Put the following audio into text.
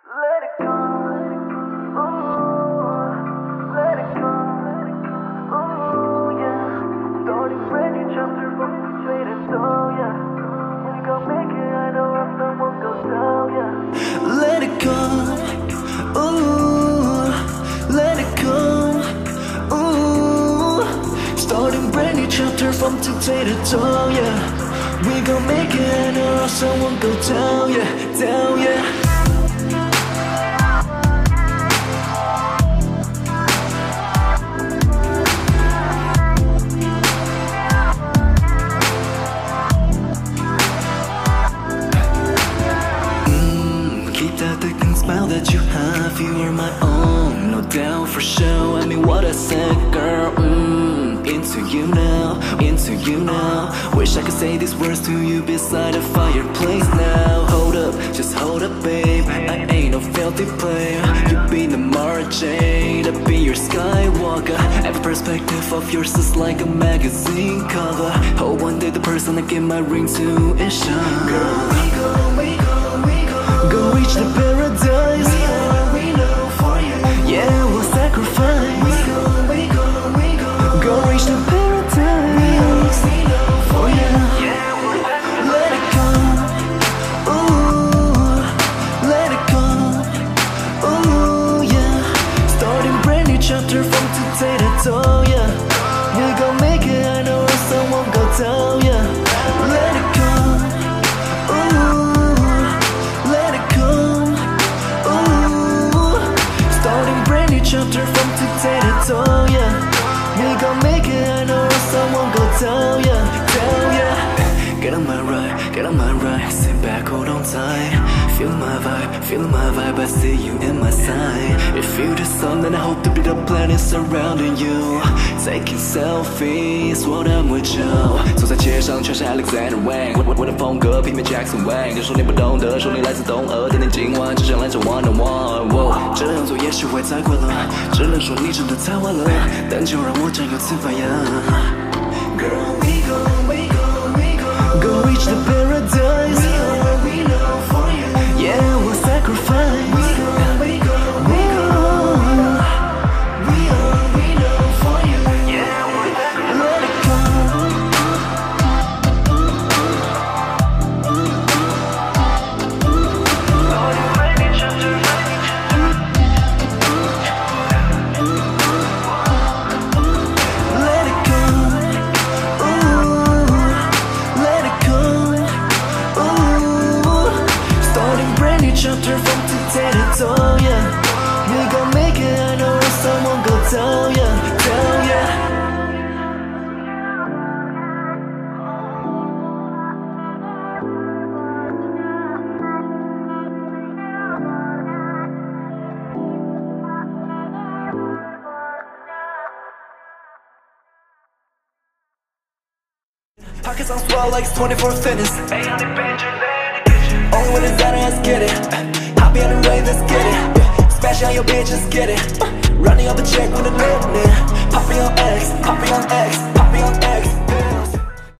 Let it go. Ooh, let it go. Ooh, yeah. Starting brand new chapter from straight and so, yeah. We gon' make it, I know if someone goes down, yeah. Let it go. Ooh, let it go. Ooh, starting brand new chapter from today to toe, yeah. We gon' make it, I know if someone go down, yeah, down, yeah. Smile that you have, you are my own, no doubt for sure. I mean, what I said, girl. Into you now, into you now. Wish I could say these words to you beside a fireplace now. Hold up, just hold up, babe. I ain't no filthy player. You be the Mara Jade, I be your Skywalker. Every perspective of yours is like a magazine cover. Oh, one day the person I give my ring to is shine. Girl, we go reach the paradise. We know for you. Yeah, we'll sacrifice. Go reach the paradise. We know for you. Yeah, let it go. Ooh, let it go. Ooh, yeah. Starting brand new chapter from today to toe, yeah. We gon' make it, I know if someone go down, yeah. Let it go. Chapter from today to toe, yeah. We gon' make it, I know if someone go down, yeah, down, yeah. Get on my ride, get on my ride. Sit back, hold on tight. Feel my vibe, I see you in my sight. If you the sun, then I hope to be the planet surrounding you. Taking selfies when I'm with you. 走在街上全是 Alexander Wang， 我的风格媲美 Jackson Wang。 你说你不懂得，说你来自东欧，但你今晚只想来这 one on one。 这样做也许会太快乐，只能说你真的太晚了，但就让我占有次发言。Girl, go reach the paradise. We know for you. Yeah, we'll sacrifice. We know for you. Yeah, let it go. Let it go. Ooh, let it go. Ooh, starting brand new chapter from today to toe, yeah. We gon' make it, I know if someone go down, yeah, down, yeah. Pockets on swell like it's 24 fitness. Only when it's down, let's get it. Hop on the rave, let's get it. Smash on your bitch, let's get it. Running up a check with a limit. Popping on X, popping on X.